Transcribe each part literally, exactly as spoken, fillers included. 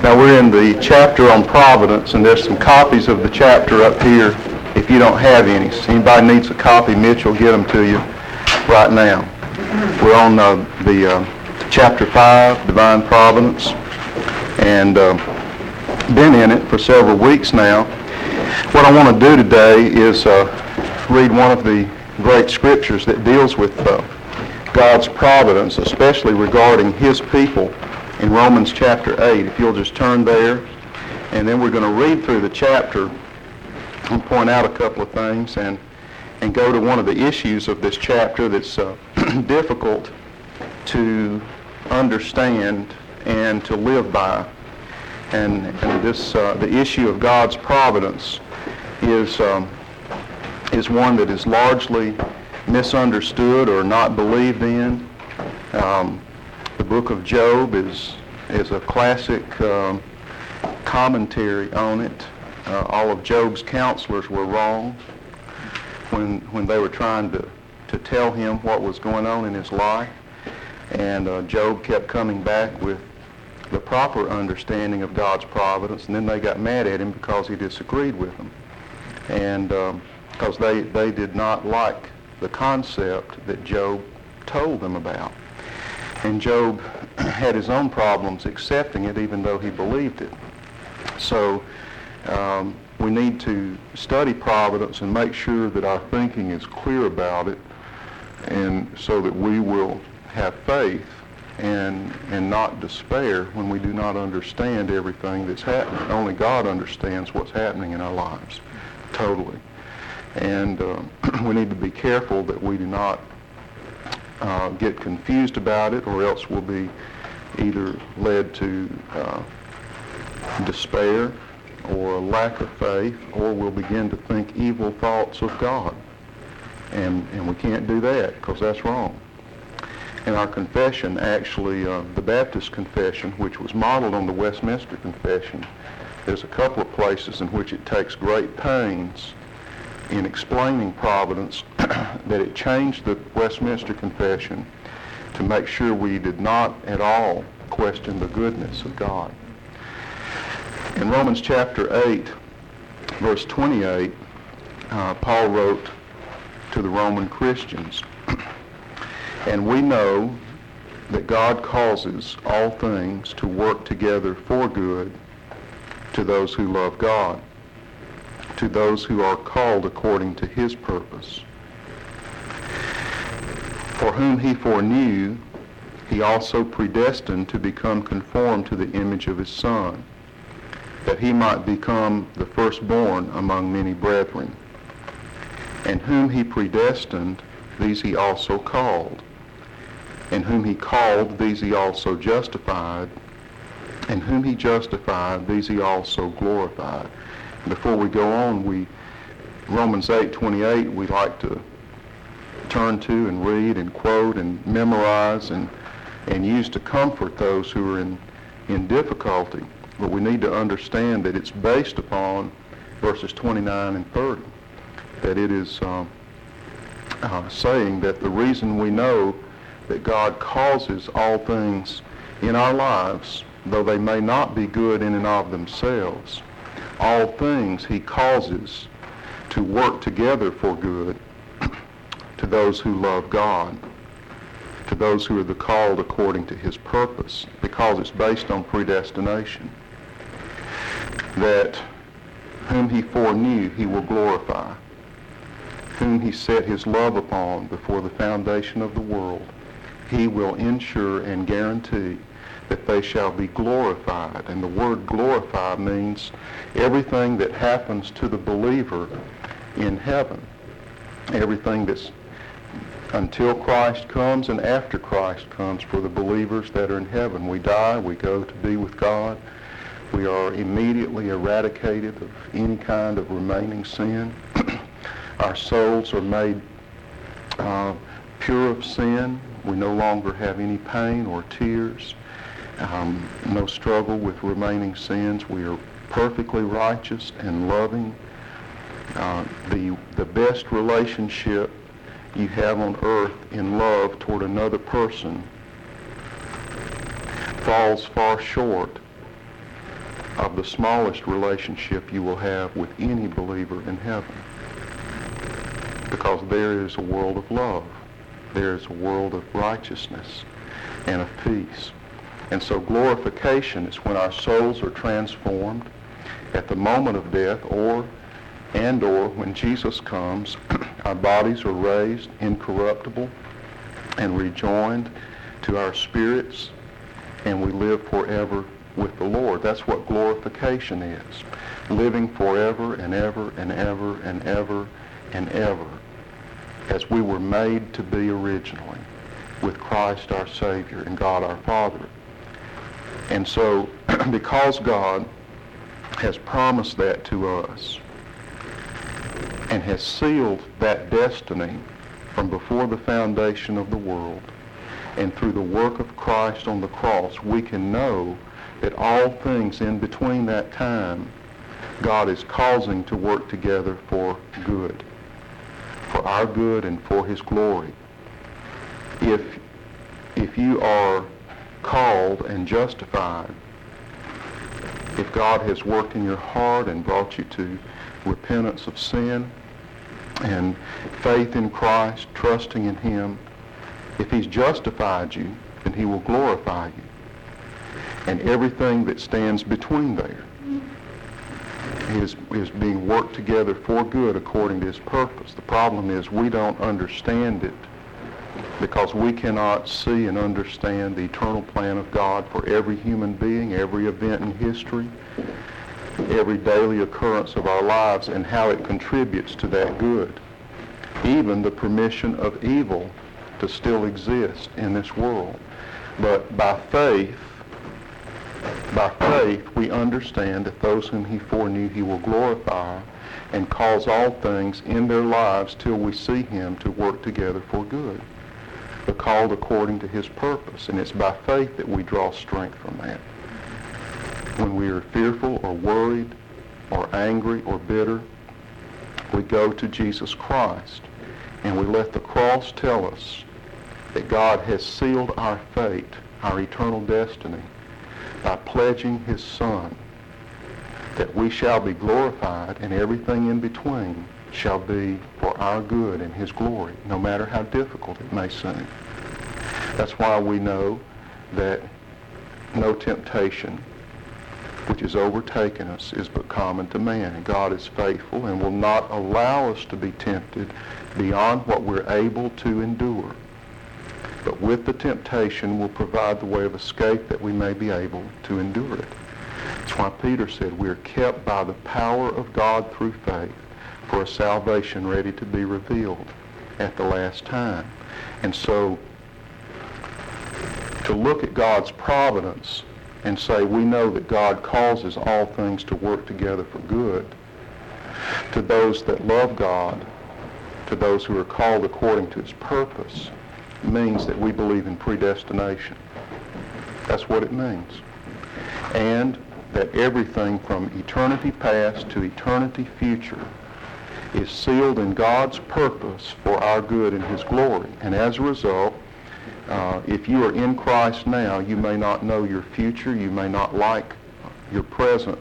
Now we're in the chapter on providence, and there's some copies of the chapter up here if you don't have any. So anybody needs a copy, Mitch will get them to you right now. We're on uh, the uh, chapter five, Divine Providence, and uh, been in it for several weeks now. What I want to do today is uh, read one of the great scriptures that deals with uh, God's providence, especially regarding His people, in Romans chapter eight. If you'll just turn there, and then we're going to read through the chapter and point out a couple of things and and go to one of the issues of this chapter that's uh, difficult to understand and to live by. And, and this uh, the issue of God's providence is um, is one that is largely misunderstood or not believed in. Um, The book of Job is is a classic um, commentary on it. Uh, all of Job's counselors were wrong when when they were trying to, to tell him what was going on in his life. And uh, Job kept coming back with the proper understanding of God's providence, and then they got mad at him because he disagreed with them. And um, because they, they did not like the concept that Job told them about. And Job had his own problems accepting it, even though he believed it. So um, we need to study providence and make sure that our thinking is clear about it, and so that we will have faith and and not despair when we do not understand everything that's happening. Only God understands what's happening in our lives, totally. And uh, we need to be careful that we do not Uh, get confused about it, or else we'll be either led to uh, despair or a lack of faith, or we'll begin to think evil thoughts of God. And, and we can't do that, because that's wrong. In our confession, actually, uh, the Baptist confession, which was modeled on the Westminster Confession, there's a couple of places in which it takes great pains in explaining providence, that it changed the Westminster Confession to make sure we did not at all question the goodness of God. In Romans chapter eight, verse twenty-eight, uh, Paul wrote to the Roman Christians, "And we know that God causes all things to work together for good to those who love God, to those who are called according to His purpose. For whom He foreknew, He also predestined to become conformed to the image of His Son, that He might become the firstborn among many brethren. And whom He predestined, these He also called. And whom He called, these He also justified. And whom He justified, these He also glorified." Before we go on, we Romans eight twenty-eight we like to turn to and read and quote and memorize and and use to comfort those who are in in difficulty. But we need to understand that it's based upon verses twenty-nine and thirty. That it is um, uh, saying that the reason we know that God causes all things in our lives, though they may not be good in and of themselves, all things He causes to work together for good to those who love God, to those who are the called according to His purpose, because it's based on predestination. That whom He foreknew, He will glorify. Whom He set His love upon before the foundation of the world, He will ensure and guarantee that they shall be glorified. And the word glorify means everything that happens to the believer in heaven. Everything that's until Christ comes and after Christ comes for the believers that are in heaven. We die, we go to be with God. We are immediately eradicated of any kind of remaining sin. Our souls are made uh, pure of sin. We no longer have any pain or tears. Um, no struggle with remaining sins. We are perfectly righteous and loving. Uh, the the best relationship you have on earth in love toward another person falls far short of the smallest relationship you will have with any believer in heaven. Because there is a world of love. There is a world of righteousness and of peace. And so glorification is when our souls are transformed at the moment of death, or and or when Jesus comes, our bodies are raised incorruptible and rejoined to our spirits, and we live forever with the Lord. That's what glorification is. Living forever and ever and ever and ever and ever as we were made to be originally, with Christ our Savior and God our Father. And so, because God has promised that to us and has sealed that destiny from before the foundation of the world, and through the work of Christ on the cross, we can know that all things in between that time, God is causing to work together for good, for our good and for His glory. If, if you are called and justified, if God has worked in your heart and brought you to repentance of sin and faith in Christ, trusting in Him, if He's justified you, then He will glorify you. And everything that stands between there is, is being worked together for good according to His purpose. The problem is we don't understand it because we cannot see and understand the eternal plan of God for every human being, every event in history, every daily occurrence of our lives, and how it contributes to that good. Even the permission of evil to still exist in this world. But by faith, by faith, we understand that those whom He foreknew He will glorify and cause all things in their lives till we see Him to work together for good, but called according to His purpose. And it's by faith that we draw strength from that. When we are fearful or worried or angry or bitter, we go to Jesus Christ and we let the cross tell us that God has sealed our fate, our eternal destiny, by pledging His Son, that we shall be glorified and everything in between shall be for our good and His glory, no matter how difficult it may seem. That's why we know that no temptation which has overtaken us is but common to man. God is faithful and will not allow us to be tempted beyond what we're able to endure. But with the temptation will provide the way of escape that we may be able to endure it. That's why Peter said we are kept by the power of God through faith for a salvation ready to be revealed at the last time. And so to look at God's providence and say we know that God causes all things to work together for good to those that love God, to those who are called according to His purpose, means that we believe in predestination. That's what it means. And that everything from eternity past to eternity future is sealed in God's purpose for our good and His glory. And as a result, uh, if you are in Christ now, you may not know your future, you may not like your present.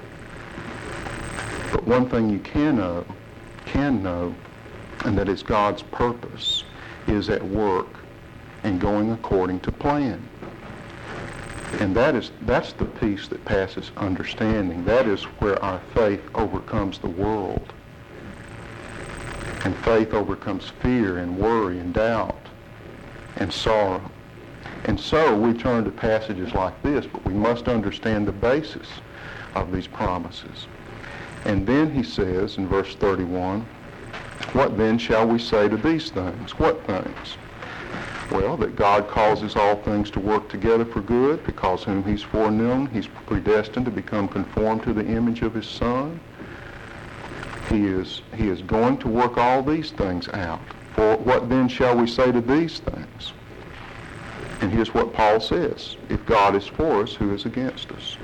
But one thing you can know, can know, and that is God's purpose is at work and going according to plan. And that is that's the peace that passes understanding. That is where our faith overcomes the world. And faith overcomes fear and worry and doubt and sorrow. And so we turn to passages like this, but we must understand the basis of these promises. And then he says in verse thirty-one, what then shall we say to these things? What things? Well, that God causes all things to work together for good, because whom He's foreknown, He's predestined to become conformed to the image of His Son. He is, he is going to work all these things out. For what then shall we say to these things? And here's what Paul says. If God is for us, who is against us?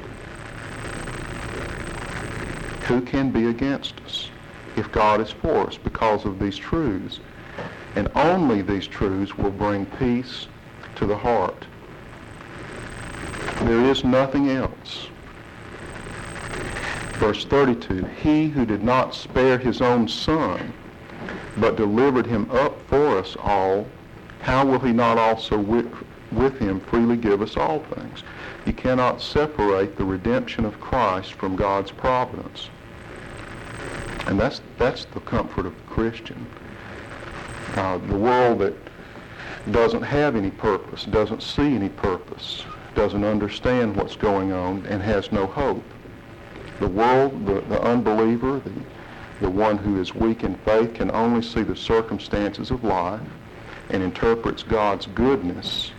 Who can be against us if God is for us? Because of these truths. And only these truths will bring peace to the heart. There is nothing else Verse thirty-two, he who did not spare his own son, but delivered him up for us all, how will he not also with, with him freely give us all things? You cannot separate the redemption of Christ from God's providence. And that's that's the comfort of the Christian. Uh, the world that doesn't have any purpose, doesn't see any purpose, doesn't understand what's going on, and has no hope. The world, the, the unbeliever, the, the one who is weak in faith, can only see the circumstances of life and interprets God's goodness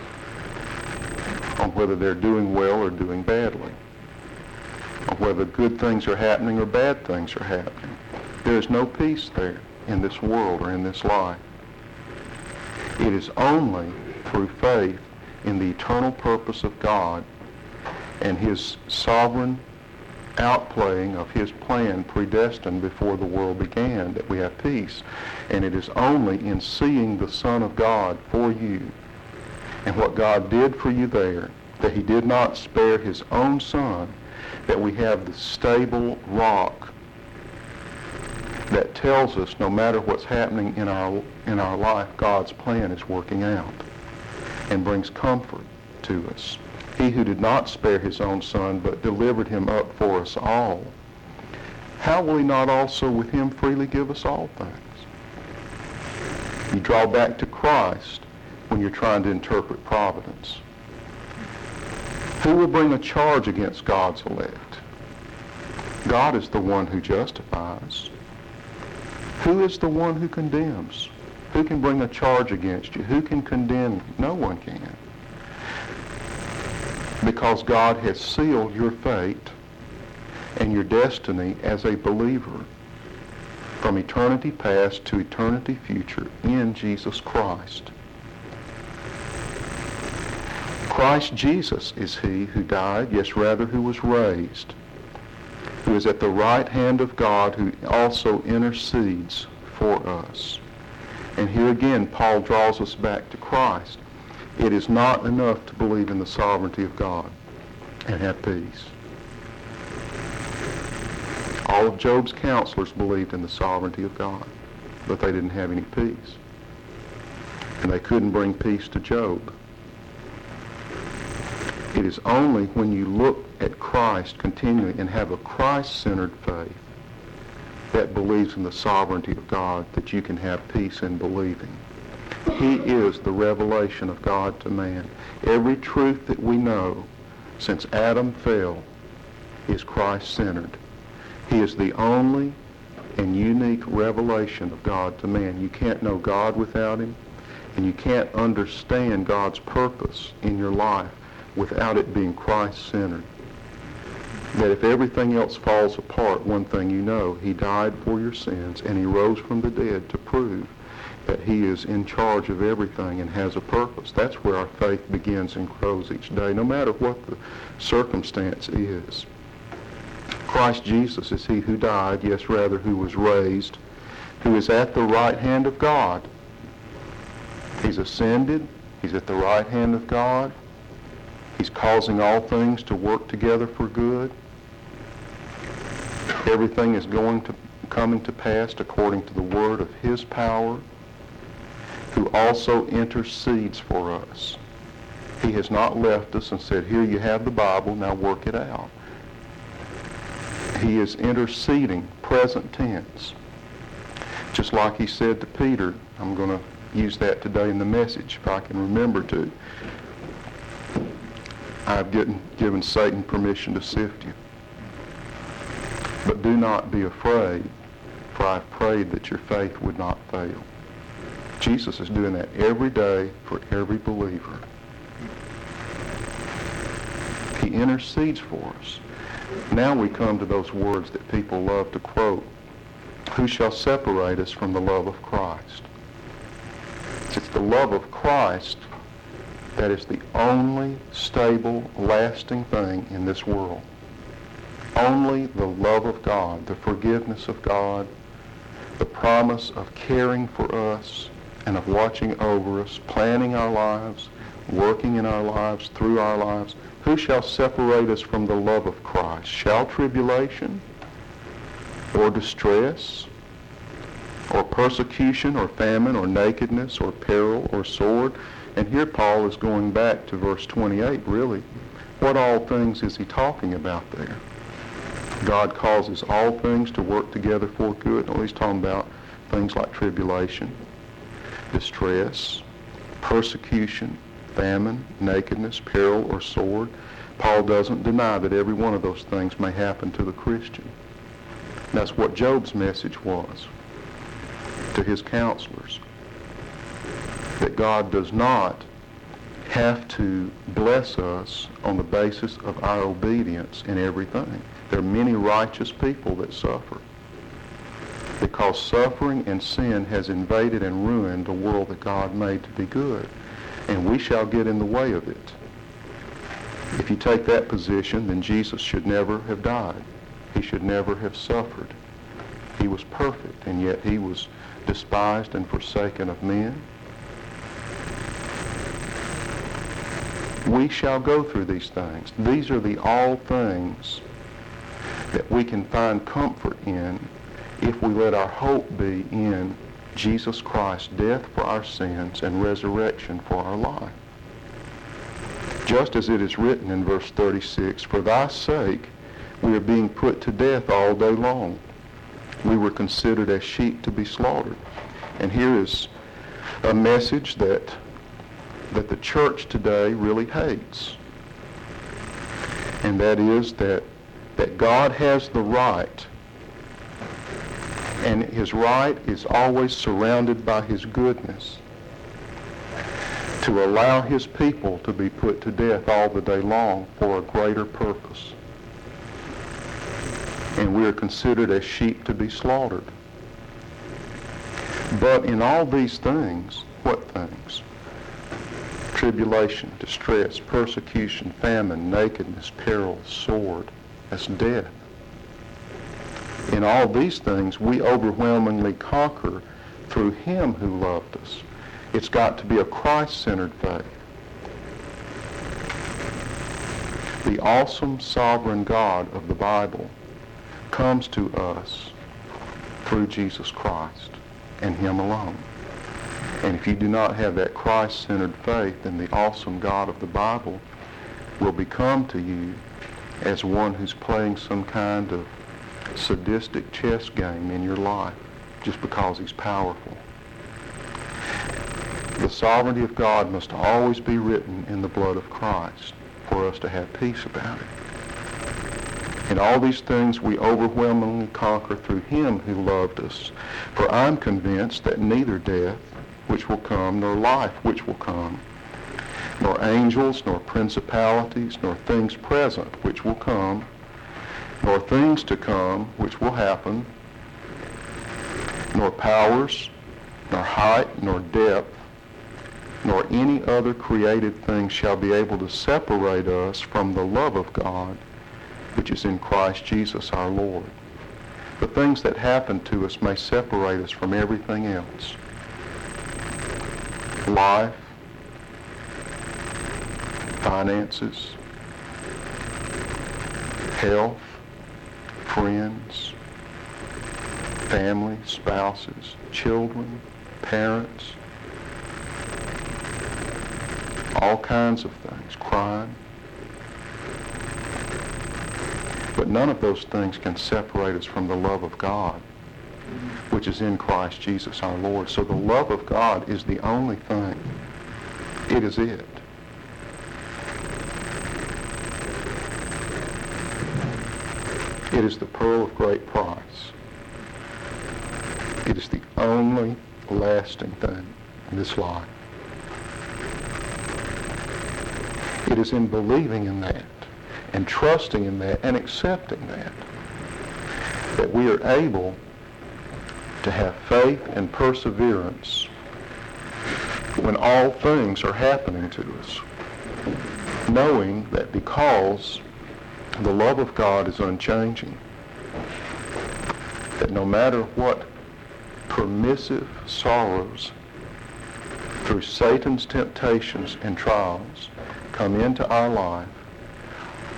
on whether they're doing well or doing badly, on whether good things are happening or bad things are happening. There is no peace there in this world or in this life. It is only through faith in the eternal purpose of God and His sovereign outplaying of His plan predestined before the world began that we have peace. And it is only in seeing the Son of God for you and what God did for you there, that He did not spare His own Son, that we have the stable rock that tells us no matter what's happening in our in our life, God's plan is working out and brings comfort to us. He who did not spare His own Son, but delivered Him up for us all, how will He not also with Him freely give us all things? You draw back to Christ when you're trying to interpret providence. Who will bring a charge against God's elect? God is the one who justifies. Who is the one who condemns? Who can bring a charge against you? Who can condemn you? No one can. Because God has sealed your fate and your destiny as a believer from eternity past to eternity future in Jesus Christ. Christ Jesus is He who died, yes, rather, who was raised, who is at the right hand of God, who also intercedes for us. And here again, Paul draws us back to Christ. It is not enough to believe in the sovereignty of God and have peace. All of Job's counselors believed in the sovereignty of God, but they didn't have any peace. And they couldn't bring peace to Job. It is only when you look at Christ continually and have a Christ-centered faith that believes in the sovereignty of God that you can have peace in believing. He is the revelation of God to man. Every truth that we know since Adam fell is Christ-centered. He is the only and unique revelation of God to man. You can't know God without Him, and you can't understand God's purpose in your life without it being Christ-centered. That if everything else falls apart, one thing you know, He died for your sins and He rose from the dead to prove that He is in charge of everything and has a purpose. That's where our faith begins and grows each day, no matter what the circumstance is. Christ Jesus is He who died, yes, rather, who was raised, who is at the right hand of God. He's ascended. He's at the right hand of God. He's causing all things to work together for good. Everything is going to coming to pass according to the word of His power, who also intercedes for us. He has not left us and said, here you have the Bible, now work it out. He is interceding, present tense. Just like He said to Peter, I'm going to use that today in the message if I can remember to. I've given, given Satan permission to sift you. But do not be afraid, for I've prayed that your faith would not fail. Jesus is doing that every day for every believer. He intercedes for us. Now we come to those words that people love to quote. Who shall separate us from the love of Christ? It's the love of Christ that is the only stable, lasting thing in this world. Only the love of God, the forgiveness of God, the promise of caring for us and of watching over us, planning our lives, working in our lives, through our lives. Who shall separate us from the love of Christ? Shall tribulation, or distress, or persecution, or famine, or nakedness, or peril, or sword? And here Paul is going back to verse twenty-eight, really. What all things is he talking about there? God causes all things to work together for good. No, he's talking about things like tribulation, distress, persecution, famine, nakedness, peril, or sword. Paul doesn't deny that every one of those things may happen to the Christian. That's what Job's message was to his counselors. That God does not have to bless us on the basis of our obedience in everything. There are many righteous people that suffer because suffering and sin has invaded and ruined the world that God made to be good. And we shall get in the way of it. If you take that position, then Jesus should never have died. He should never have suffered. He was perfect, and yet he was despised and forsaken of men. We shall go through these things. These are the all things that we can find comfort in if we let our hope be in Jesus Christ's death for our sins and resurrection for our life. Just as it is written in verse thirty-six, for thy sake we are being put to death all day long. We were considered as sheep to be slaughtered. And here is a message that that the church today really hates. And that is that that God has the right, and his right is always surrounded by his goodness, to allow his people to be put to death all the day long for a greater purpose. And we are considered as sheep to be slaughtered. But in all these things, what things? Tribulation, distress, persecution, famine, nakedness, peril, sword. That's death. In all these things, we overwhelmingly conquer through him who loved us. It's got to be a Christ-centered faith. The awesome sovereign God of the Bible comes to us through Jesus Christ and him alone. And if you do not have that Christ-centered faith, then the awesome God of the Bible will become to you as one who's playing some kind of sadistic chess game in your life just because he's powerful. The sovereignty of God must always be written in the blood of Christ for us to have peace about it. In all these things we overwhelmingly conquer through him who loved us. For I'm convinced that neither death, which will come, nor life, which will come, nor angels, nor principalities, nor things present, which will come, nor things to come, which will happen, nor powers, nor height, nor depth, nor any other created thing shall be able to separate us from the love of God, which is in Christ Jesus our Lord. The things that happen to us may separate us from everything else. Life, finances, health, friends, family, spouses, children, parents, all kinds of things, crime. But none of those things can separate us from the love of God, which is in Christ Jesus our Lord. So the love of God is the only thing. It is it. It is the pearl of great price. It is the only lasting thing in this life. It is in believing in that and trusting in that and accepting that that we are able to have faith and perseverance when all things are happening to us, knowing that because the love of God is unchanging, that no matter what permissive sorrows through Satan's temptations and trials come into our life,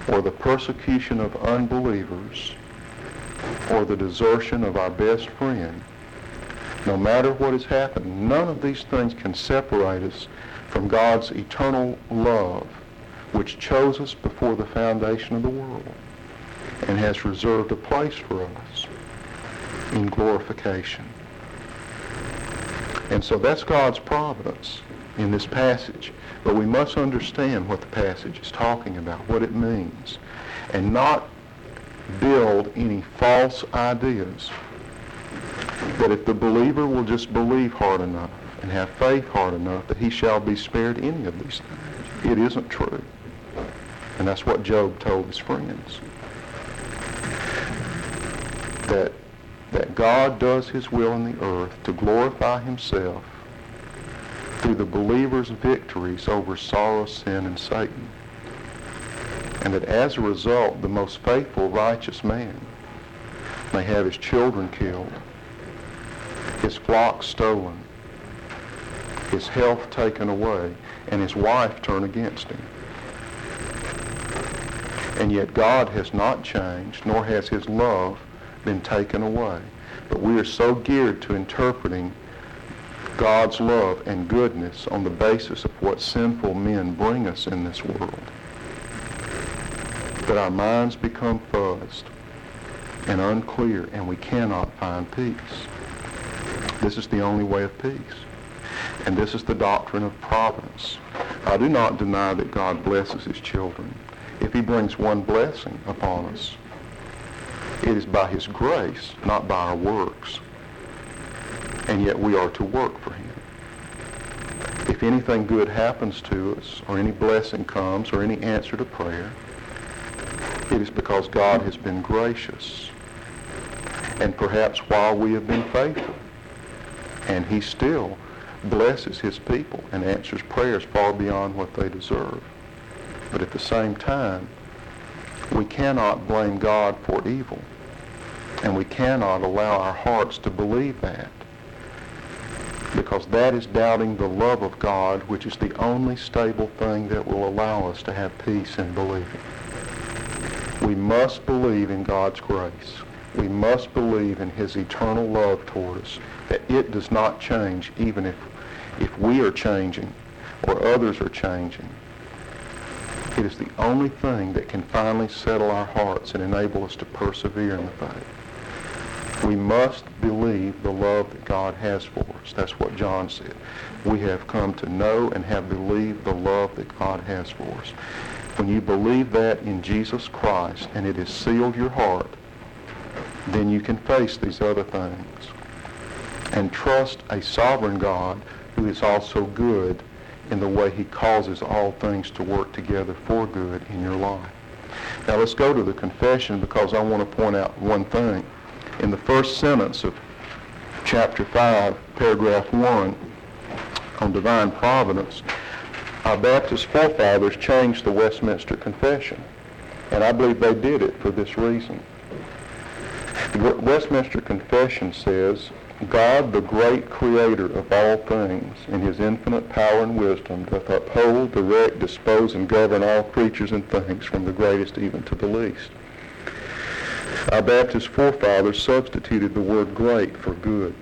or the persecution of unbelievers, or the desertion of our best friend, no matter what has happened, none of these things can separate us from God's eternal love, which chose us before the foundation of the world and has reserved a place for us in glorification. And so that's God's providence in this passage. But we must understand what the passage is talking about, what it means, and not build any false ideas that if the believer will just believe hard enough and have faith hard enough that he shall be spared any of these things. It isn't true. And that's what Job told his friends. That, that God does his will in the earth to glorify himself through the believer's victories over sorrow, sin, and Satan. And that as a result, the most faithful, righteous man may have his children killed, his flock stolen, his health taken away, and his wife turn against him. And yet God has not changed, nor has his love been taken away. But we are so geared to interpreting God's love and goodness on the basis of what sinful men bring us in this world that our minds become fuzzed and unclear, and we cannot find peace. This is the only way of peace. And this is the doctrine of providence. I do not deny that God blesses his children. If he brings one blessing upon us, it is by his grace, not by our works. And yet we are to work for him. If anything good happens to us, or any blessing comes, or any answer to prayer, it is because God has been gracious. And perhaps while we have been faithful, and he still blesses his people and answers prayers far beyond what they deserve. But at the same time, we cannot blame God for evil. And we cannot allow our hearts to believe that, because that is doubting the love of God, which is the only stable thing that will allow us to have peace in believing. We must believe in God's grace. We must believe in his eternal love toward us, that it does not change even if, if we are changing or others are changing. It is the only thing that can finally settle our hearts and enable us to persevere in the faith. We must believe the love that God has for us. That's what John said. We have come to know and have believed the love that God has for us. When you believe that in Jesus Christ and it has sealed your heart, then you can face these other things and trust a sovereign God who is also good in the way he causes all things to work together for good in your life. Now let's go to the confession, because I want to point out one thing. In the first sentence of chapter five, paragraph one, on divine providence, our Baptist forefathers changed the Westminster Confession, and I believe they did it for this reason. The Westminster Confession says, God, the great creator of all things, in his infinite power and wisdom, doth uphold, direct, dispose, and govern all creatures and things, from the greatest even to the least. Our Baptist forefathers substituted the word great for good.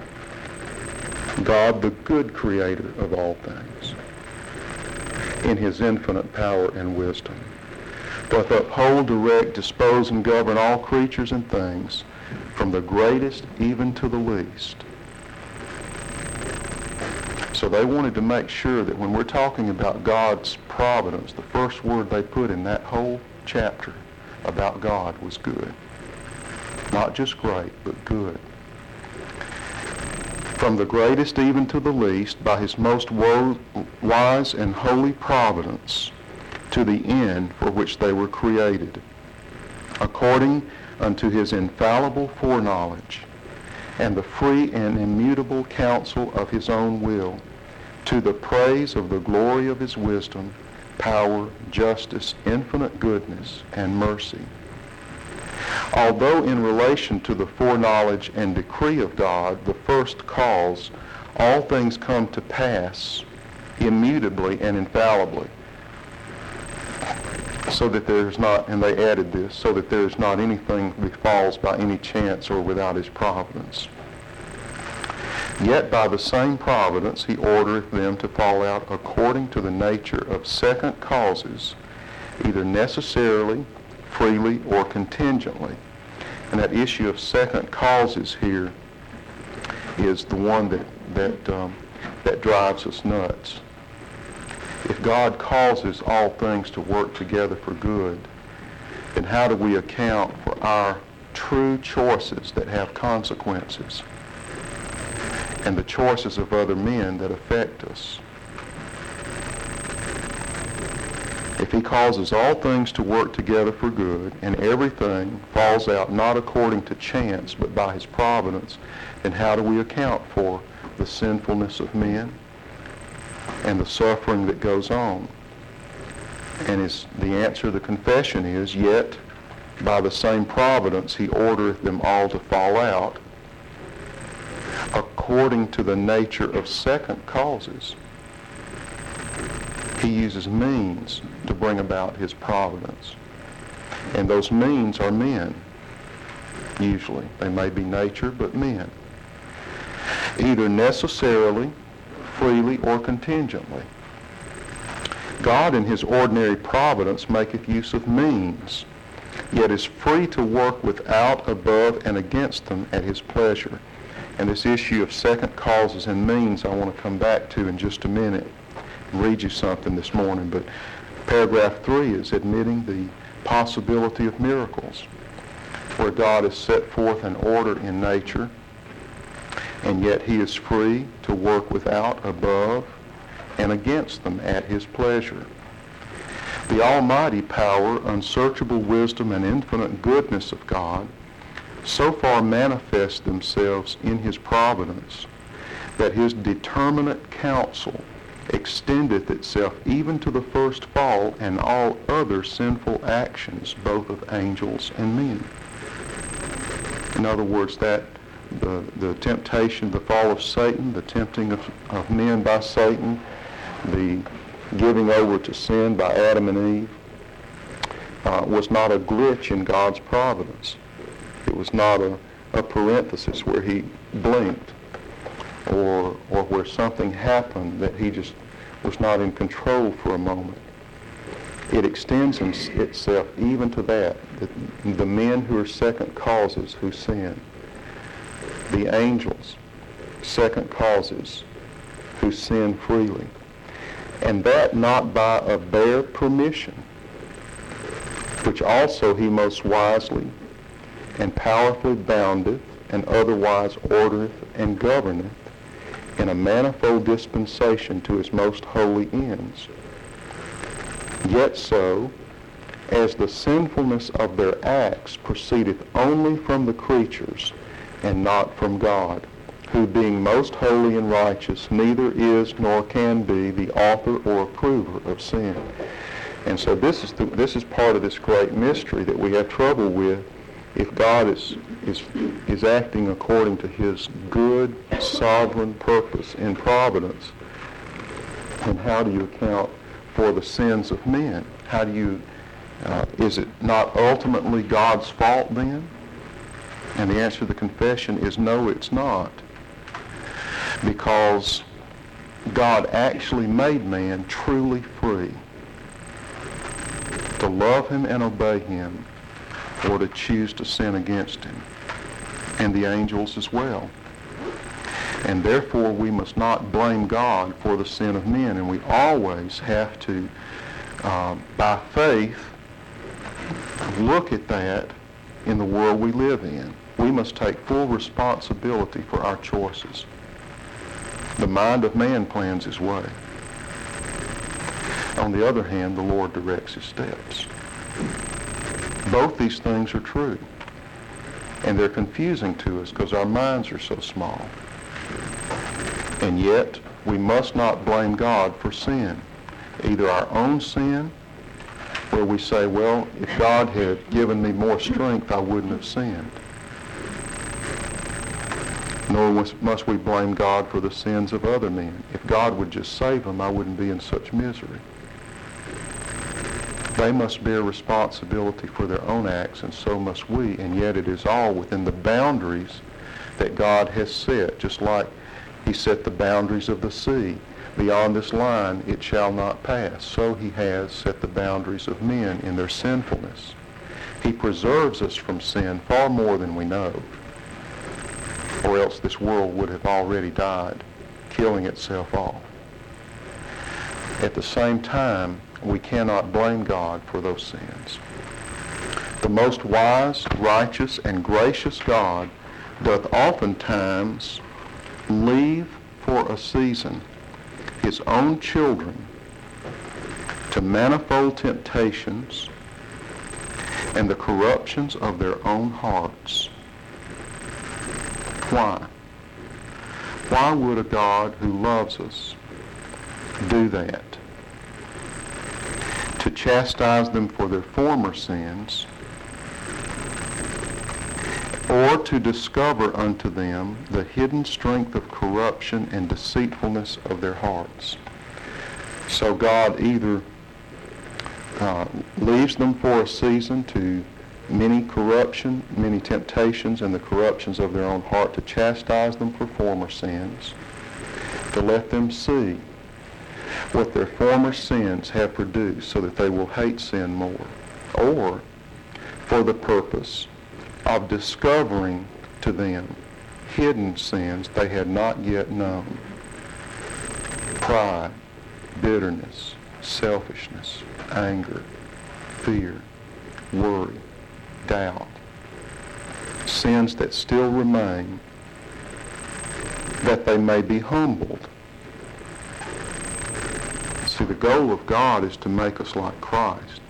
God, the good creator of all things, in his infinite power and wisdom, doth uphold, direct, dispose, and govern all creatures and things, from the greatest even to the least. So they wanted to make sure that when we're talking about God's providence, the first word they put in that whole chapter about God was good. Not just great, but good. From the greatest even to the least, by his most wise and holy providence, to the end for which they were created, according unto his infallible foreknowledge, and the free and immutable counsel of his own will, to the praise of the glory of his wisdom, power, justice, infinite goodness, and mercy. Although in relation to the foreknowledge and decree of God, the first cause, all things come to pass immutably and infallibly. so that there is not, and they added this, so that there is not anything befalls by any chance or without his providence. Yet by the same providence he ordereth them to fall out according to the nature of second causes, either necessarily, freely, or contingently. And that issue of second causes here is the one that that um, that drives us nuts. If God causes all things to work together for good, then how do we account for our true choices that have consequences and the choices of other men that affect us? If he causes all things to work together for good, and everything falls out not according to chance but by his providence, then how do we account for the sinfulness of men and the suffering that goes on? And is the answer, the confession is, yet by the same providence he ordereth them all to fall out according to the nature of second causes. He uses means to bring about his providence. And those means are men, usually. They may be nature, but men. Either necessarily, freely, or contingently. God in his ordinary providence maketh use of means, yet is free to work without, above, and against them at his pleasure. And this issue of second causes and means I want to come back to in just a minute and read you something this morning. But paragraph three is admitting the possibility of miracles, where God has set forth an order in nature, and yet he is free to work without, above, and against them at his pleasure. The almighty power, unsearchable wisdom, and infinite goodness of God so far manifest themselves in his providence that his determinate counsel extendeth itself even to the first fall and all other sinful actions, both of angels and men. In other words, that the, the temptation, the fall of Satan, the tempting of, of men by Satan, the giving over to sin by Adam and Eve, uh, was not a glitch in God's providence. It was not a, a parenthesis where he blinked, or or where something happened that he just was not in control for a moment. It extends itself even to that, that the men who are second causes who sin, the angels, second causes who sin freely, and that not by a bare permission, which also he most wisely and powerfully boundeth, and otherwise ordereth and governeth in a manifold dispensation to his most holy ends. Yet so, as the sinfulness of their acts proceedeth only from the creatures, and not from God, who being most holy and righteous, neither is nor can be the author or approver of sin. And so this is the, this is part of this great mystery that we have trouble with. If God is, is, is acting according to his good, sovereign purpose in providence, and how do you account for the sins of men? How do you, uh, is it not ultimately God's fault then? And the answer to the confession is no, it's not. Because God actually made man truly free to love him and obey him, or to choose to sin against him, and the angels as well. And therefore we must not blame God for the sin of men, and we always have to, uh, by faith, look at that in the world we live in. We must take full responsibility for our choices. The mind of man plans his way. On the other hand, the Lord directs his steps. Both these things are true. And they're confusing to us because our minds are so small. And yet, we must not blame God for sin. Either our own sin, where we say, well, if God had given me more strength, I wouldn't have sinned. Nor must we blame God for the sins of other men. If God would just save them, I wouldn't be in such misery. They must bear responsibility for their own acts, and so must we, and yet it is all within the boundaries that God has set, just like he set the boundaries of the sea. Beyond this line it shall not pass. So he has set the boundaries of men in their sinfulness. He preserves us from sin far more than we know, or else this world would have already died, killing itself off. At the same time, we cannot blame God for those sins. The most wise, righteous, and gracious God doth oftentimes leave for a season his own children to manifold temptations and the corruptions of their own hearts. Why? Why would a God who loves us do that? To chastise them for their former sins, or to discover unto them the hidden strength of corruption and deceitfulness of their hearts. So God either uh, leaves them for a season to many corruption, many temptations, and the corruptions of their own heart, to chastise them for former sins, to let them see what their former sins have produced so that they will hate sin more, or for the purpose of discovering to them hidden sins they had not yet known. Pride, bitterness, selfishness, anger, fear, worry, doubt. Sins that still remain, that they may be humbled. See, the goal of God is to make us like Christ,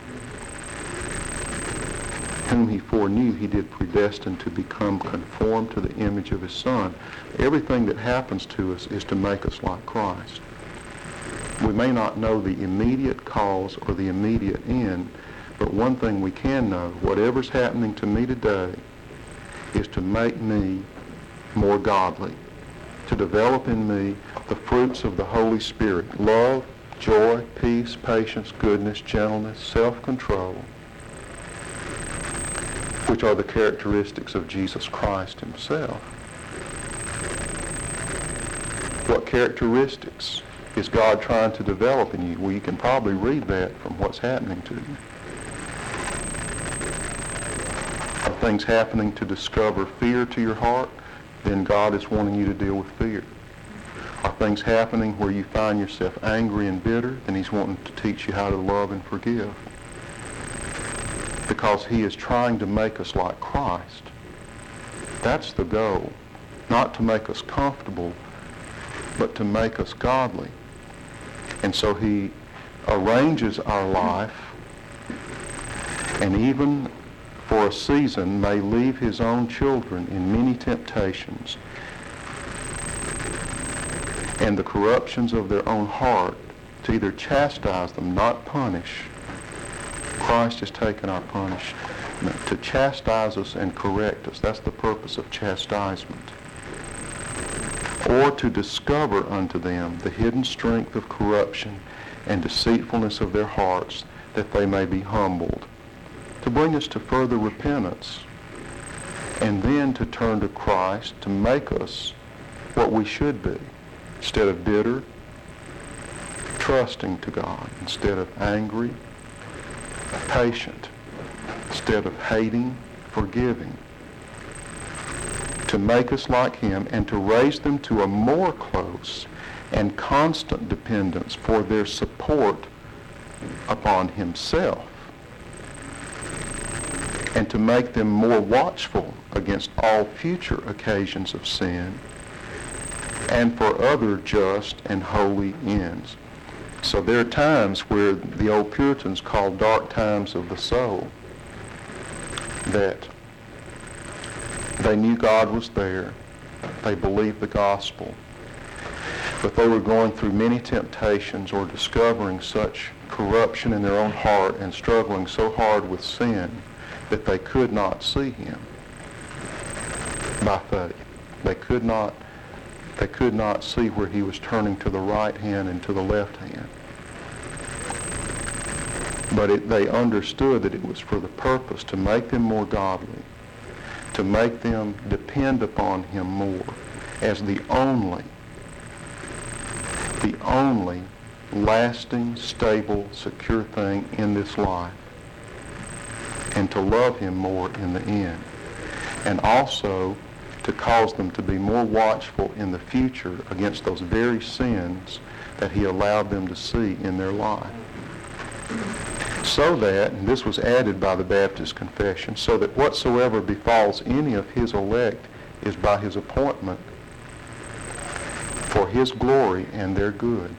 whom he foreknew he did predestine to become conformed to the image of his Son. Everything that happens to us is to make us like Christ. We may not know the immediate cause or the immediate end, but one thing we can know, whatever's happening to me today is to make me more godly, to develop in me the fruits of the Holy Spirit: love, joy, peace, patience, goodness, gentleness, self-control, which are the characteristics of Jesus Christ himself. What characteristics is God trying to develop in you? Well, you can probably read that from what's happening to you. Are things happening to discover fear to your heart? Then God is wanting you to deal with fear. Are things happening where you find yourself angry and bitter? Then he's wanting to teach you how to love and forgive. Because he is trying to make us like Christ. That's the goal. Not to make us comfortable, but to make us godly. And so he arranges our life, and even for a season may leave his own children in many temptations and the corruptions of their own heart, to either chastise them, not punish. Christ has taken our punishment to chastise us and correct us. That's the purpose of chastisement. Or to discover unto them the hidden strength of corruption and deceitfulness of their hearts, that they may be humbled. To bring us to further repentance, and then to turn to Christ to make us what we should be. Instead of bitter, trusting to God. Instead of angry, patient. Instead of hating, forgiving. To make us like him, and to raise them to a more close and constant dependence for their support upon himself, and to make them more watchful against all future occasions of sin and for other just and holy ends. So there are times where the old Puritans called dark times of the soul, that they knew God was there, they believed the gospel, but they were going through many temptations or discovering such corruption in their own heart and struggling so hard with sin that they could not see him by faith. They could not They could not see where he was turning to the right hand and to the left hand. But it, they understood that it was for the purpose to make them more godly, to make them depend upon him more as the only, the only lasting, stable, secure thing in this life, and to love him more in the end. And also to cause them to be more watchful in the future against those very sins that he allowed them to see in their life. So that, and this was added by the Baptist Confession, so that whatsoever befalls any of his elect is by his appointment for his glory and their good.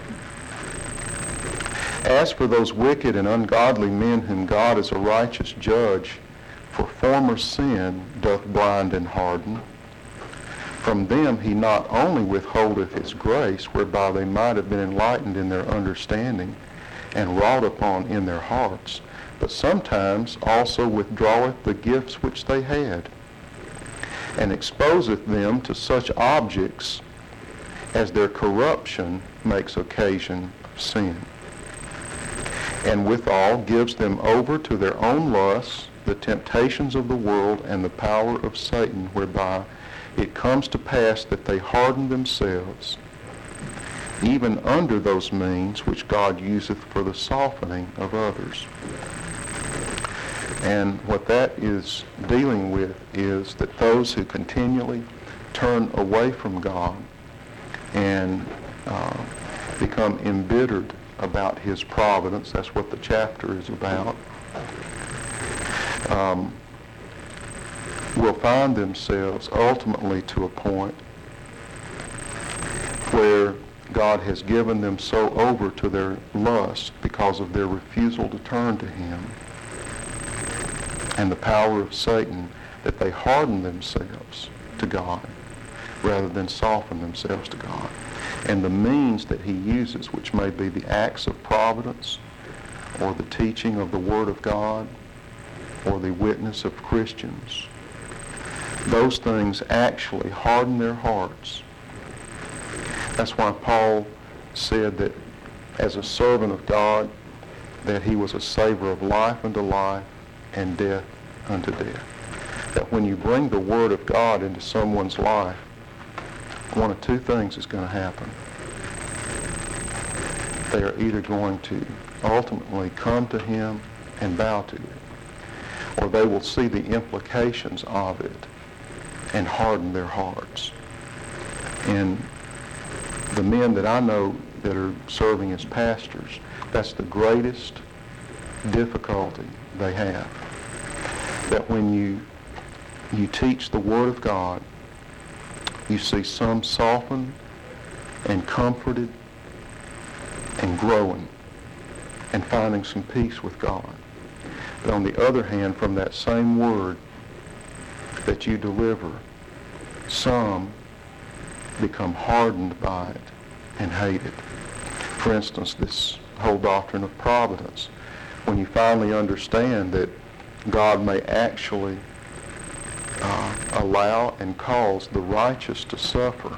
As for those wicked and ungodly men whom God as a righteous judge for former sin doth blind and harden, from them he not only withholdeth his grace, whereby they might have been enlightened in their understanding and wrought upon in their hearts, but sometimes also withdraweth the gifts which they had, and exposeth them to such objects as their corruption makes occasion of sin, and withal gives them over to their own lusts, the temptations of the world, and the power of Satan, whereby it comes to pass that they harden themselves, even under those means which God useth for the softening of others. And what that is dealing with is that those who continually turn away from God and uh, become embittered about his providence, that's what the chapter is about, um, will find themselves ultimately to a point where God has given them so over to their lust because of their refusal to turn to him and the power of Satan that they harden themselves to God rather than soften themselves to God. And the means that he uses, which may be the acts of providence or the teaching of the Word of God or the witness of Christians, those things actually harden their hearts. That's why Paul said that as a servant of God, that he was a savior of life unto life and death unto death. That when you bring the Word of God into someone's life, one of two things is going to happen. They are either going to ultimately come to him and bow to it, or they will see the implications of it and harden their hearts. And the men that I know that are serving as pastors, that's the greatest difficulty they have. That when you you teach the Word of God, you see some softened and comforted and growing and finding some peace with God. But on the other hand, from that same Word that you deliver, some become hardened by it and hate it. For instance, this whole doctrine of providence. When you finally understand that God may actually uh, allow and cause the righteous to suffer,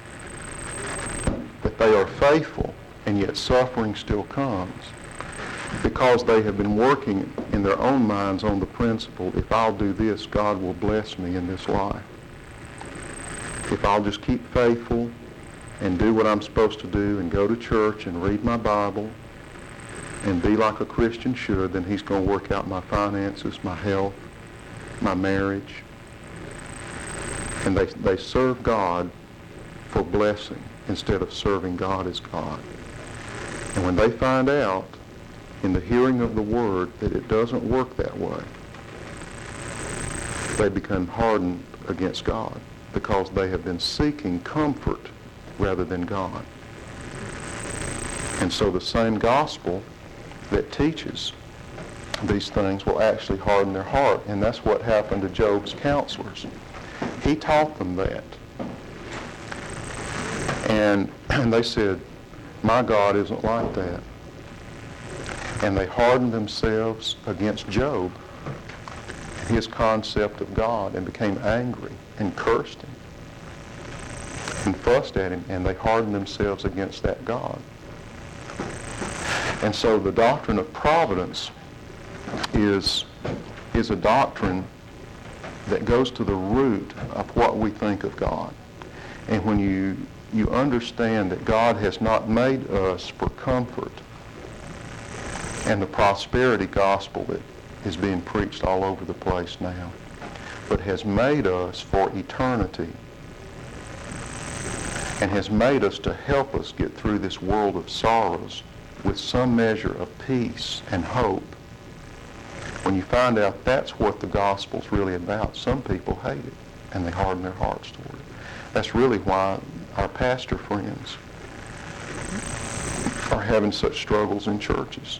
that they are faithful and yet suffering still comes because they have been working in their own minds on the principle, if I'll do this, God will bless me in this life. If I'll just keep faithful and do what I'm supposed to do and go to church and read my Bible and be like a Christian should, then he's going to work out my finances, my health, my marriage. And they, they serve God for blessing instead of serving God as God. And when they find out in the hearing of the Word that it doesn't work that way, they become hardened against God because they have been seeking comfort rather than God. And so the same gospel that teaches these things will actually harden their heart. And that's what happened to Job's counselors. He taught them that. And, and they said, my God isn't like that. And they hardened themselves against Job and his concept of God and became angry and cursed him and fussed at him, and they hardened themselves against that God. And so the doctrine of providence is, is a doctrine that goes to the root of what we think of God. And when you, you understand that God has not made us for comfort and the prosperity gospel that is being preached all over the place now, but has made us for eternity and has made us to help us get through this world of sorrows with some measure of peace and hope. When you find out that's what the gospel's really about, some people hate it and they harden their hearts toward it. That's really why our pastor friends are having such struggles in churches.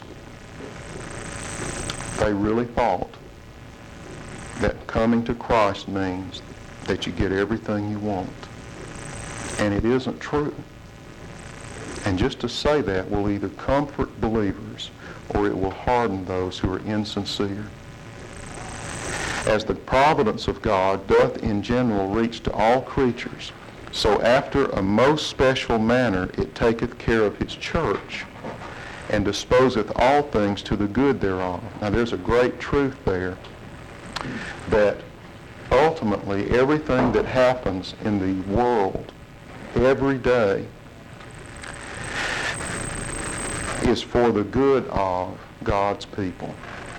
They really thought that coming to Christ means that you get everything you want. And it isn't true. And just to say that will either comfort believers or it will harden those who are insincere. As the providence of God doth in general reach to all creatures, so after a most special manner it taketh care of his church, and disposeth all things to the good thereof. Now there's a great truth there, that ultimately everything that happens in the world every day is for the good of God's people.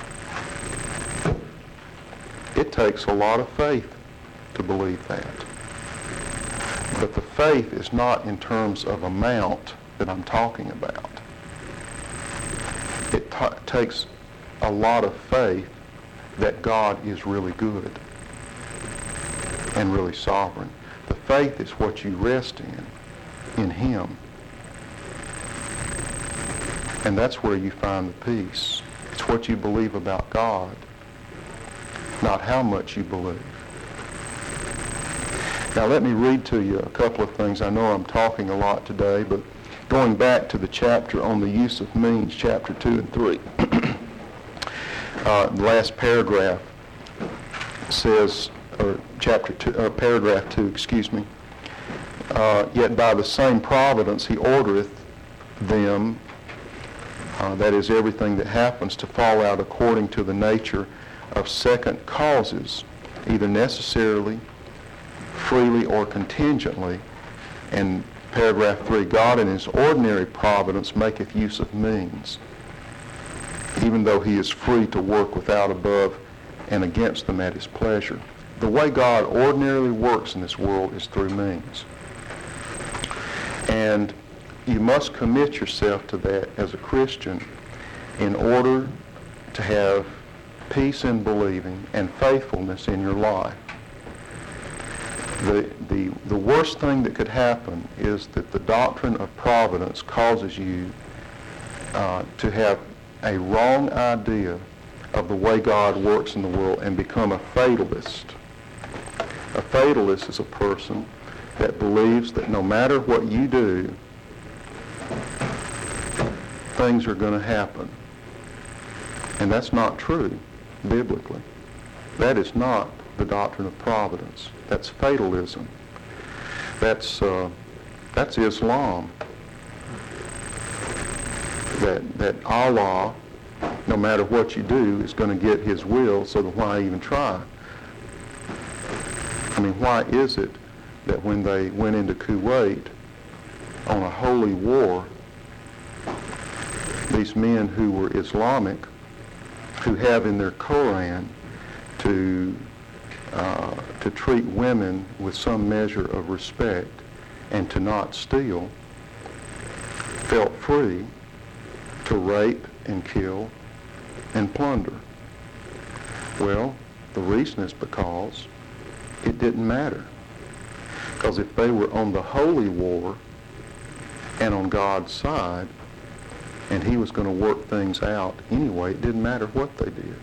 It takes a lot of faith to believe that. But the faith is not in terms of amount that I'm talking about. It t- takes a lot of faith that God is really good and really sovereign. The faith is what you rest in, in Him. And that's where you find the peace. It's what you believe about God, not how much you believe. Now let me read to you a couple of things. I know I'm talking a lot today, but going back to the chapter on the use of means, chapter two and three, uh, the last paragraph says, or chapter two, or paragraph two, excuse me, uh, yet by the same providence he ordereth them, uh, that is everything that happens, to fall out according to the nature of second causes, either necessarily, freely, or contingently. And paragraph three, God in his ordinary providence maketh use of means, even though he is free to work without, above, and against them at his pleasure. The way God ordinarily works in this world is through means. And you must commit yourself to that as a Christian in order to have peace in believing and faithfulness in your life. The, the, the worst thing that could happen is that the doctrine of providence causes you uh, to have a wrong idea of the way God works in the world and become a fatalist. A fatalist is a person that believes that no matter what you do, things are going to happen. And that's not true biblically. That is not the doctrine of providence. That's fatalism. That's uh, that's Islam. That that Allah, no matter what you do, is going to get his will, so that why even try? I mean, why is it that when they went into Kuwait on a holy war, these men who were Islamic, who have in their Quran to uh, to treat women with some measure of respect and to not steal, felt free to rape and kill and plunder? Well, the reason is because it didn't matter. Because if they were on the holy war and on God's side, and he was going to work things out anyway, it didn't matter what they did.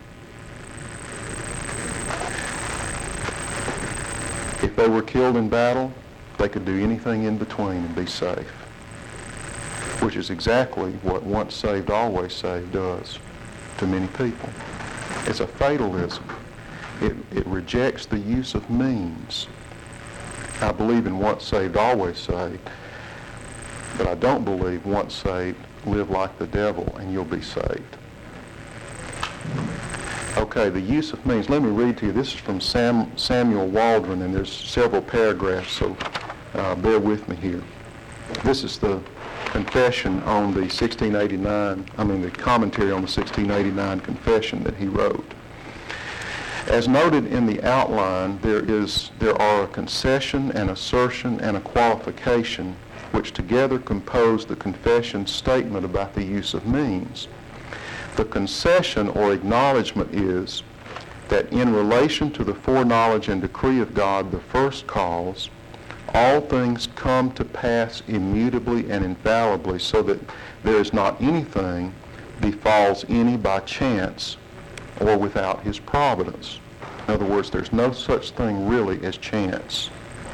If they were killed in battle, they could do anything in between and be safe, which is exactly what once saved, always saved does to many people. It's a fatalism. It, it rejects the use of means. I believe in once saved, always saved, but I don't believe once saved, live like the devil, and you'll be saved. Okay, the use of means. Let me read to you. This is from Sam, Samuel Waldron, and there's several paragraphs, so uh, bear with me here. This is the confession on the sixteen eighty-nine, I mean the commentary on the sixteen eighty-nine confession that he wrote. As noted in the outline, there is there are a concession, an assertion, and a qualification which together compose the confession statement about the use of means. The concession or acknowledgement is that in relation to the foreknowledge and decree of God, the first cause, all things come to pass immutably and infallibly, so that there is not anything befalls any by chance or without his providence. In other words, there's no such thing really as chance.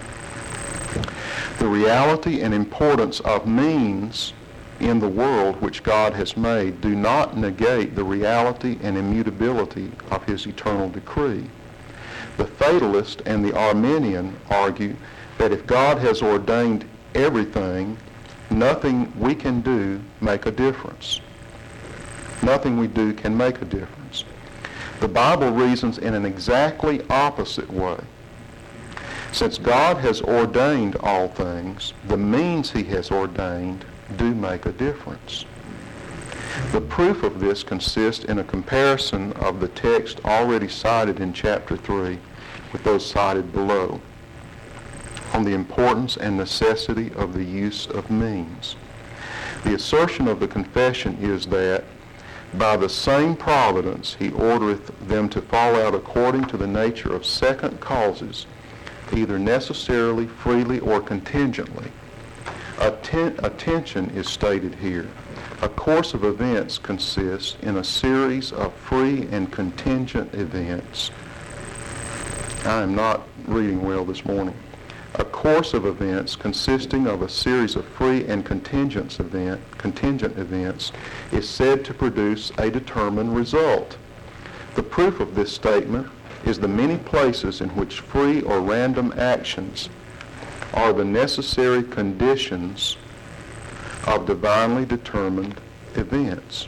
The reality and importance of means in the world which God has made do not negate the reality and immutability of his eternal decree. The fatalist and the Arminian argue that if God has ordained everything, nothing we can do make a difference. Nothing we do can make a difference. The Bible reasons in an exactly opposite way. Since God has ordained all things, the means he has ordained do make a difference. The proof of this consists in a comparison of the text already cited in chapter three with those cited below on the importance and necessity of the use of means. The assertion of the confession is that by the same providence he ordereth them to fall out according to the nature of second causes, either necessarily, freely, or contingently. Atten- attention is stated here. A course of events consists in a series of free and contingent events. I am not reading well this morning. A course of events consisting of a series of free and contingent, event, contingent events is said to produce a determined result. The proof of this statement is the many places in which free or random actions are the necessary conditions of divinely determined events.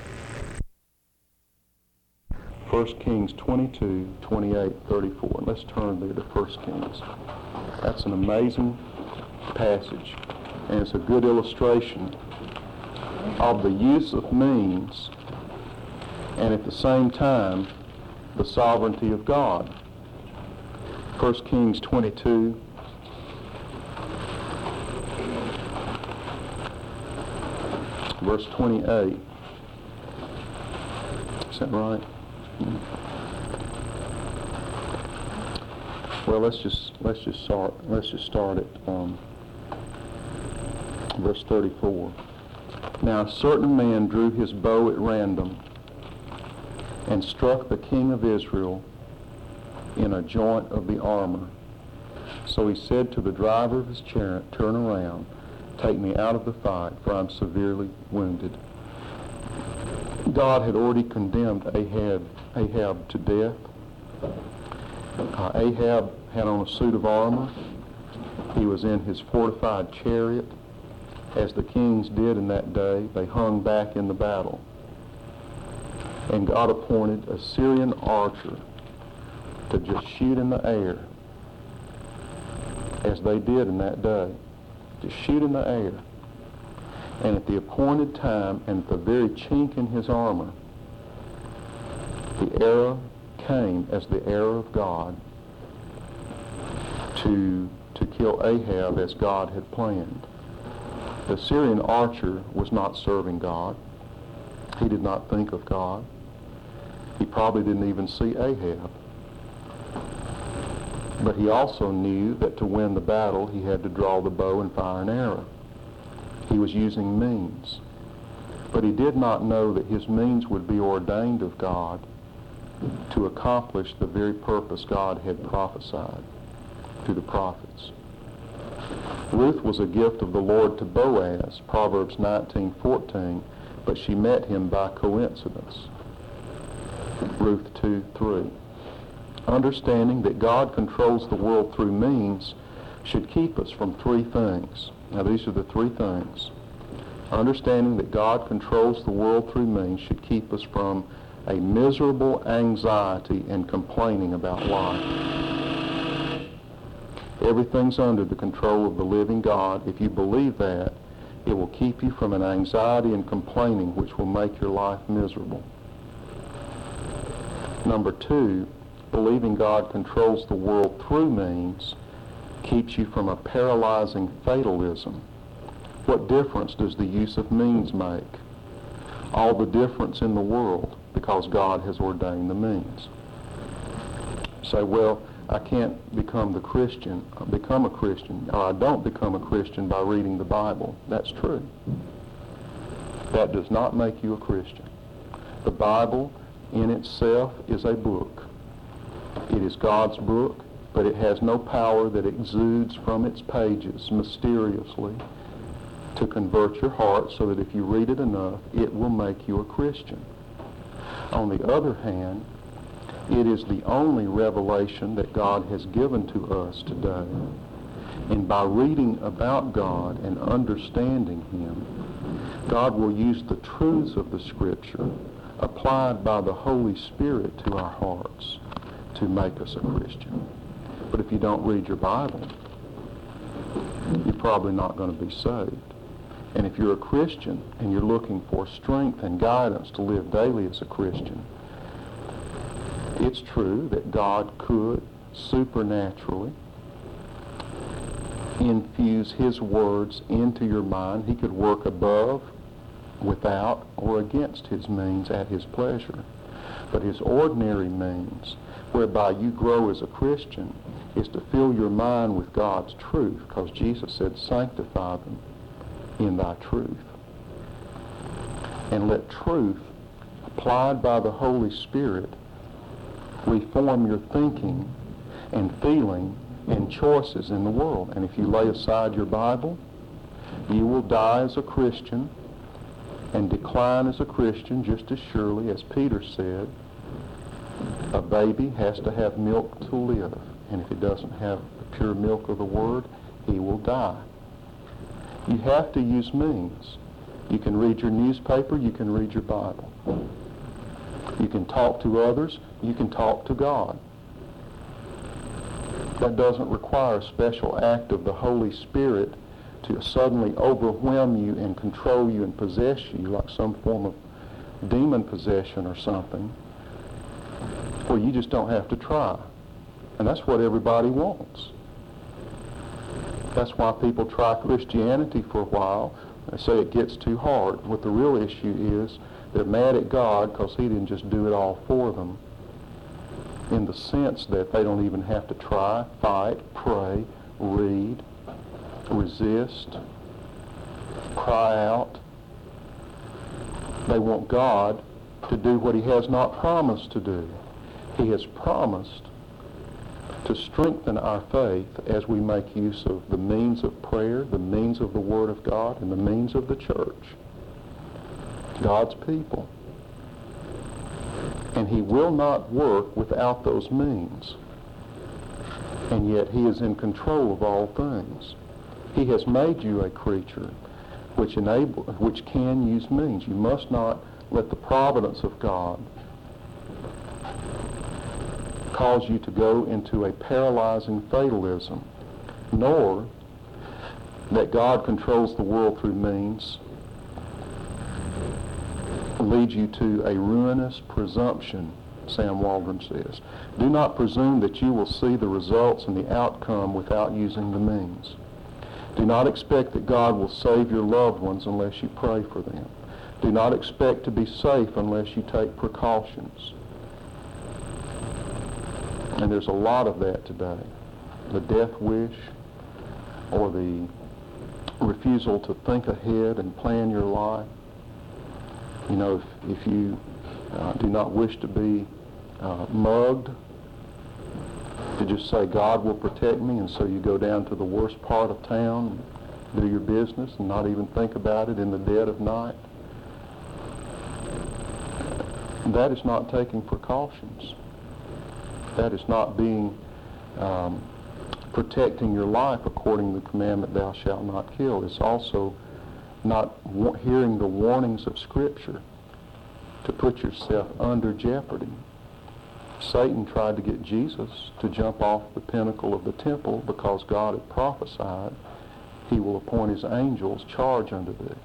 First Kings twenty-two, twenty-eight, thirty-four. Let's turn there to First Kings. That's an amazing passage, and it's a good illustration of the use of means and at the same time the sovereignty of God. First Kings twenty-two, verse twenty-eight. Is that right? Well, let's just let's just start let's just start at um, verse thirty-four. Now a certain man drew his bow at random and struck the king of Israel in a joint of the armor. So he said to the driver of his chariot, "Turn around, take me out of the fight, for I'm severely wounded." God had already condemned Ahab, Ahab to death. Uh, Ahab had on a suit of armor. He was in his fortified chariot. As the kings did in that day, they hung back in the battle. And God appointed a Syrian archer to just shoot in the air, as they did in that day. Just shoot in the air. And at the appointed time, and at the very chink in his armor, the arrow came as the arrow of God to, to kill Ahab as God had planned. The Syrian archer was not serving God. He did not think of God. He probably didn't even see Ahab. But he also knew that to win the battle, he had to draw the bow and fire an arrow. He was using means. But he did not know that his means would be ordained of God to accomplish the very purpose God had prophesied through the prophets. Ruth was a gift of the Lord to Boaz, Proverbs nineteen fourteen, but she met him by coincidence. Ruth two three. Understanding that God controls the world through means should keep us from three things. Now these are the three things. Understanding that God controls the world through means should keep us from a miserable anxiety and complaining about life. Everything's under the control of the living God. If you believe that, it will keep you from an anxiety and complaining which will make your life miserable. Number two, believing God controls the world through means keeps you from a paralyzing fatalism. What difference does the use of means make? All the difference in the world, because God has ordained the means. Say, well, I can't become the Christian, become a Christian, or I don't become a Christian by reading the Bible. That's true. That does not make you a Christian. The Bible in itself is a book. It is God's book, but it has no power that exudes from its pages mysteriously to convert your heart so that if you read it enough, it will make you a Christian. On the other hand, it is the only revelation that God has given to us today. And by reading about God and understanding Him, God will use the truths of the Scripture applied by the Holy Spirit to our hearts to make us a Christian. But if you don't read your Bible, you're probably not going to be saved. And if you're a Christian and you're looking for strength and guidance to live daily as a Christian, it's true that God could supernaturally infuse His words into your mind. He could work above, without, or against His means at His pleasure. But His ordinary means, whereby you grow as a Christian, is to fill your mind with God's truth, because Jesus said, sanctify them in thy truth. And let truth, applied by the Holy Spirit, reform your thinking and feeling and choices in the world. And if you lay aside your Bible, you will die as a Christian and decline as a Christian just as surely as Peter said, a baby has to have milk to live. And if he doesn't have the pure milk of the Word, he will die. You have to use means. You can read your newspaper, you can read your Bible. You can talk to others, you can talk to God. That doesn't require a special act of the Holy Spirit to suddenly overwhelm you and control you and possess you like some form of demon possession or something, where you just don't have to try. And that's what everybody wants. That's why people try Christianity for a while. They say it gets too hard. What the real issue is, they're mad at God because He didn't just do it all for them, in the sense that they don't even have to try, fight, pray, read, resist, cry out. They want God to do what He has not promised to do. He has promised to strengthen our faith as we make use of the means of prayer, the means of the Word of God, and the means of the church, God's people. And He will not work without those means. And yet He is in control of all things. He has made you a creature which enable, which can use means. You must not let the providence of God cause you to go into a paralyzing fatalism, nor that God controls the world through means leads you to a ruinous presumption, Sam Waldron says. Do not presume that you will see the results and the outcome without using the means. Do not expect that God will save your loved ones unless you pray for them. Do not expect to be safe unless you take precautions. And there's a lot of that today. The death wish, or the refusal to think ahead and plan your life. You know, if, if you uh, do not wish to be uh, mugged, to just say, God will protect me, and so you go down to the worst part of town, do your business, and not even think about it in the dead of night. That is not taking precautions. That is not being, um, protecting your life according to the commandment, thou shalt not kill. It's also not wa- hearing the warnings of Scripture to put yourself under jeopardy. Satan tried to get Jesus to jump off the pinnacle of the temple because God had prophesied he will appoint his angels charge unto thee.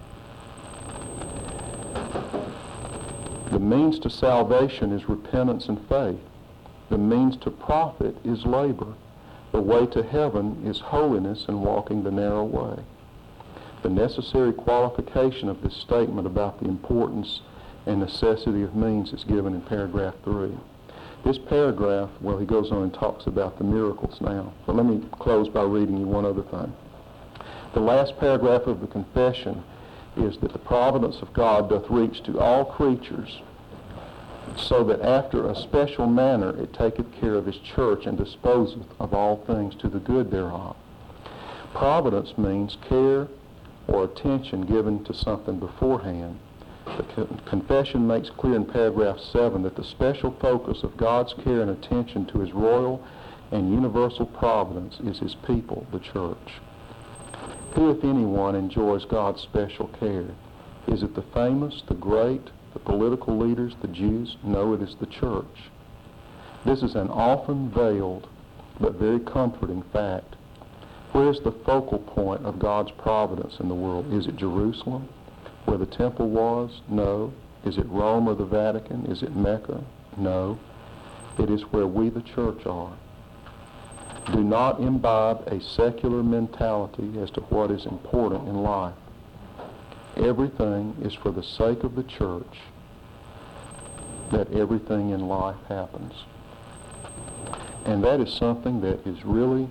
The means to salvation is repentance and faith. The means to profit is labor. The way to heaven is holiness and walking the narrow way. The necessary qualification of this statement about the importance and necessity of means is given in paragraph three. This paragraph, well, he goes on and talks about the miracles now. But let me close by reading you one other thing. The last paragraph of the confession is that the providence of God doth reach to all creatures, so that after a special manner it taketh care of his church and disposeth of all things to the good thereof. Providence means care or attention given to something beforehand. The con- confession makes clear in paragraph seven that the special focus of God's care and attention to his royal and universal providence is his people, the church. Who, if anyone, enjoys God's special care? Is it the famous, the great, the political leaders, the Jews? No, it is the church. This is an often veiled but very comforting fact. Where is the focal point of God's providence in the world? Is it Jerusalem, where the temple was? No. Is it Rome or the Vatican? Is it Mecca? No. It is where we, the church, are. Do not imbibe a secular mentality as to what is important in life. Everything is for the sake of the church that everything in life happens. And that is something that is really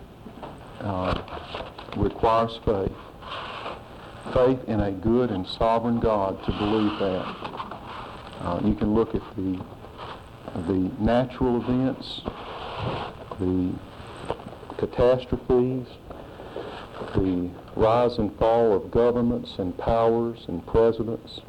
uh, requires faith. Faith in a good and sovereign God to believe that. Uh, you can look at the the natural events, the catastrophes, the rise and fall of governments and powers and presidents,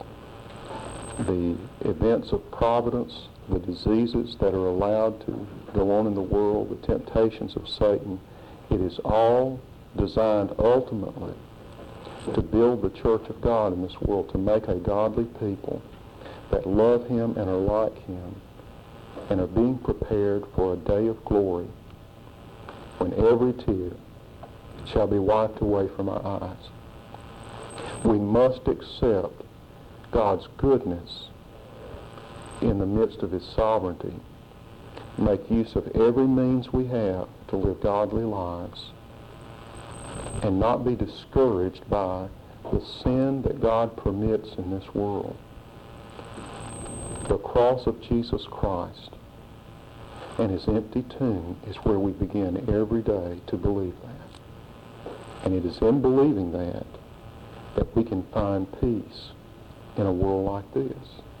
the events of providence, the diseases that are allowed to go on in the world, the temptations of Satan. It is all designed ultimately to build the church of God in this world, to make a godly people that love him and are like him and are being prepared for a day of glory when every tear shall be wiped away from our eyes. We must accept God's goodness in the midst of his sovereignty, make use of every means we have to live godly lives, and not be discouraged by the sin that God permits in this world. The cross of Jesus Christ and his empty tomb is where we begin every day to believe that. And it is in believing that that we can find peace in a world like this.